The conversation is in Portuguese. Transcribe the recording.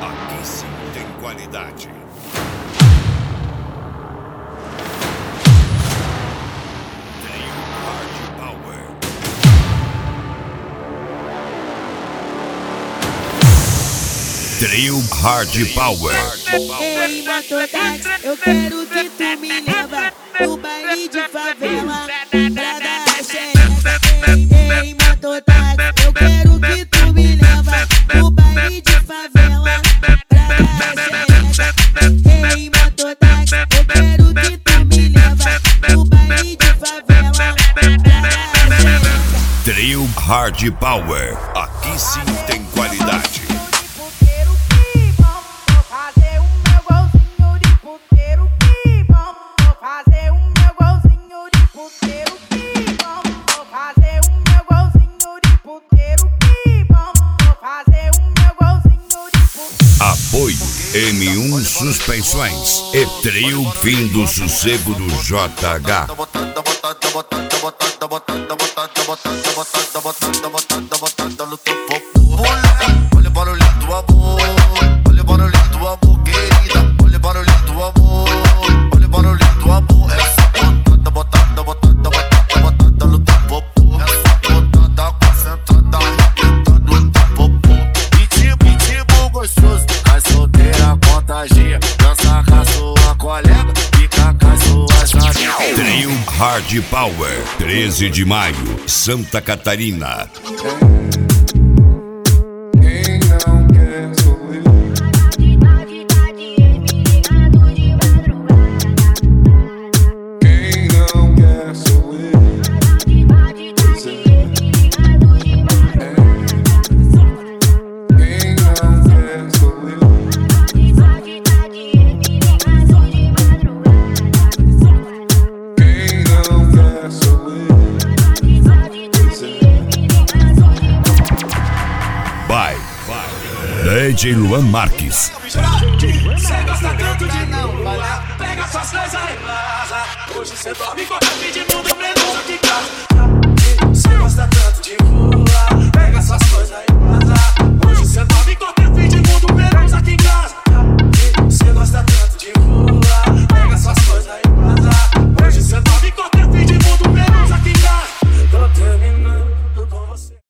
Aqui sim tem qualidade. Trio Hard Power. Ei, mototáxi, eu quero que tu me leva no baile de favela pra dar xereca. Ei, mototáxi, eu quero que tu me leva no baile de favela pra dar xereca. Ei, mototáxi, eu quero que tu me leva no baile de favela pra dar xereca. Trio Hard Power. Aqui sim tem qualidade. Apoio M1 Suspensões e Trio Fim do Sossego do JH. Olha o barulhinho do amor, olha o barulhinho do amor, querida. Olha o barulhinho do amor, olha o barulhinho do amor. Essa botada, botada, botada, botada, botada no teu popô. Essa botada concentrada, arrebentada no teu popô. Ritmo gostoso, cai solteira, contagia. Dança com a sua colega, fica com as suas amigas. Trio Hard Power, 13 de maio, Santa Catarina. DJ Luan Marques. Cê gosta tanto de não falhar, pega suas coisas e vaza. Hoje cê dorme com a pedindo